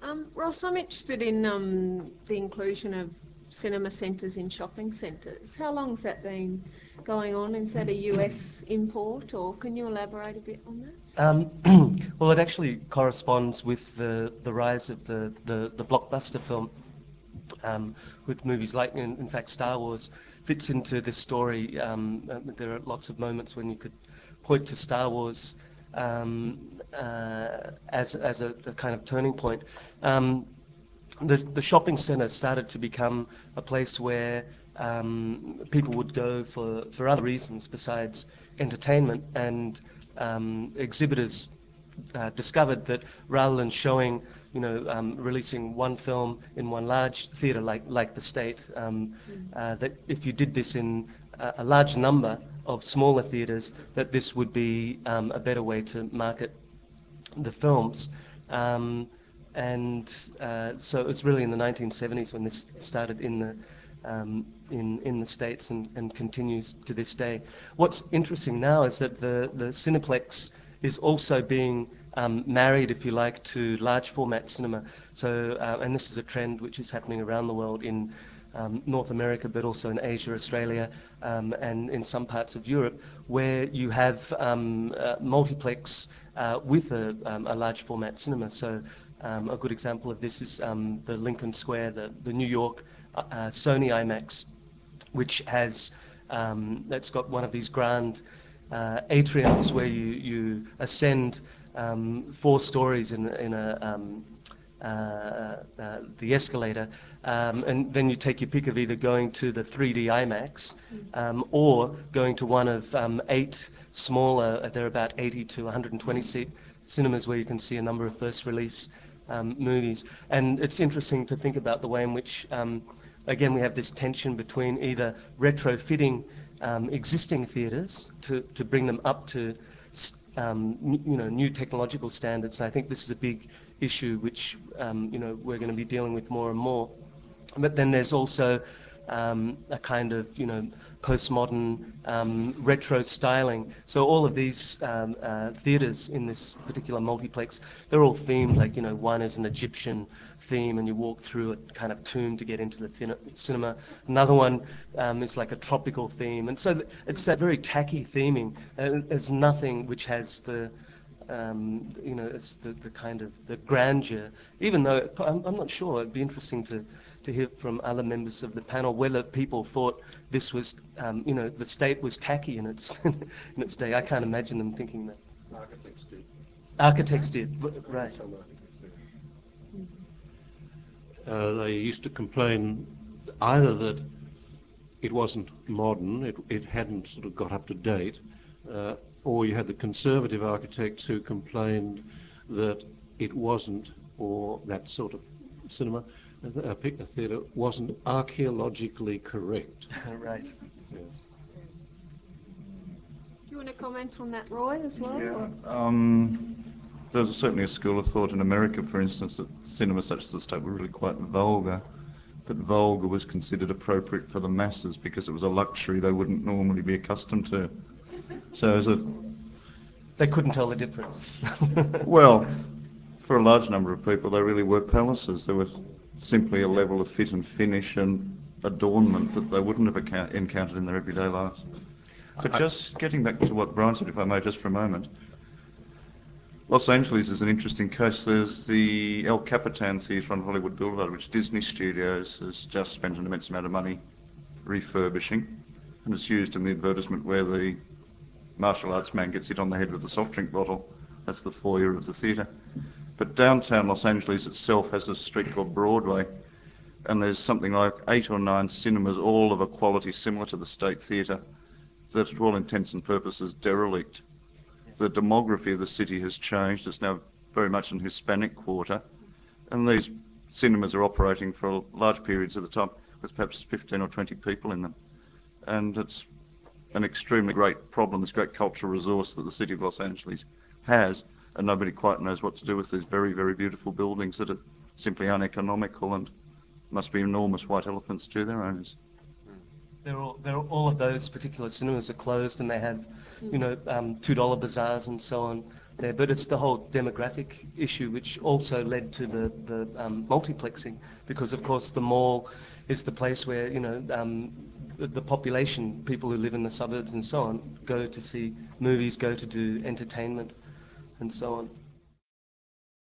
Ross, I'm interested in the inclusion of cinema centres in shopping centres. How long's that been going on? Is that a US import, or can you elaborate a bit on that? Well, it actually corresponds with the rise of the blockbuster film, with movies like, in fact, Star Wars fits into this story. There are lots of moments when you could point to Star Wars as a kind of turning point. The shopping centre started to become a place where people would go for other reasons besides entertainment, and exhibitors discovered that rather than showing, releasing one film in one large theatre like the State, that if you did this in a large number of smaller theatres, that this would be a better way to market the films. So it's really in the 1970s when this started in the States, and continues to this day. What's interesting now is that the Cineplex is also being married, if you like, to large format cinema. So, and this is a trend which is happening around the world in North America, but also in Asia, Australia, and in some parts of Europe, where you have multiplex with a large format cinema. So a good example of this is the Lincoln Square, the New York Sony IMAX, which has that's got one of these grand atriums where you ascend 4 stories in the escalator, and then you take your pick of either going to the 3D IMAX or going to one of 8 smaller, they're about 80 to 120 seat cinemas, where you can see a number of first release movies. And it's interesting to think about the way in which, again, we have this tension between either retrofitting existing theatres to bring them up to new technological standards. And I think this is a big issue which we're going to be dealing with more and more. But then there's also a kind of postmodern retro styling. So all of these theatres in this particular multiplex, they're all themed. Like one is an Egyptian theme, and you walk through a kind of tomb to get into the cinema. Another one is like a tropical theme, and so it's that very tacky theming. There's nothing which has the it's the kind of the grandeur. Even though I'm not sure, it'd be interesting to hear from other members of the panel whether people thought this was, the State was tacky in its in its day. I can't imagine them thinking that. Architects did. Architects did, right? Some architects did. They used to complain either that it wasn't modern, it hadn't sort of got up to date, or you had the conservative architects who complained that it wasn't, or that sort of cinema, a theatre wasn't archaeologically correct. Right. Yes. Do you want to comment on that, Roy, as well? Yeah. There's certainly a school of thought in America, for instance, that cinemas such as the State were really quite vulgar. But vulgar was considered appropriate for the masses because it was a luxury they wouldn't normally be accustomed to. So as a... They couldn't tell the difference. Well, for a large number of people, they really were palaces. There was simply a level of fit and finish and adornment that they wouldn't have encountered in their everyday lives. But just getting back to what Brian said, if I may, just for a moment, Los Angeles is an interesting case. There's the El Capitan Theatre on Hollywood Boulevard, which Disney Studios has just spent an immense amount of money refurbishing, and it's used in the advertisement where the martial arts man gets hit on the head with a soft drink bottle. That's the foyer of the theatre. But downtown Los Angeles itself has a street called Broadway, and there's something like 8 or 9 cinemas, all of a quality similar to the State Theatre, that to all intents and purposes derelict. The demography of the city has changed. It's now very much an Hispanic quarter, and these cinemas are operating for large periods of the time with perhaps 15 or 20 people in them. And it's an extremely great problem, this great cultural resource that the city of Los Angeles has, and nobody quite knows what to do with these very, very beautiful buildings that are simply uneconomical and must be enormous white elephants to their owners. All of those particular cinemas are closed, and they have $2 bazaars and so on there. But it's the whole demographic issue which also led to the multiplexing, because of course the mall is the place where, you know, the population, people who live in the suburbs and so on, go to see movies, go to do entertainment and so on.